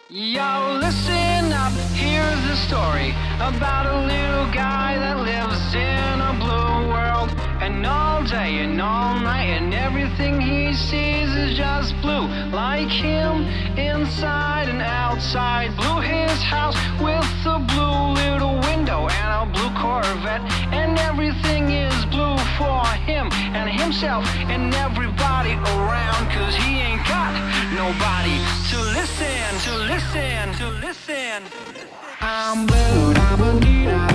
Yo, listen up, here's the story about a little guy that lives in a blue world. And all day and all night and everything he sees is just blue. Like him, inside and outside. Blue his house with a blue little window and a blue Corvette. And everything is blue for him and himself and everybody around. Cause he ain't got nobody to listen, to listen, to listen. I'm blue, I'm a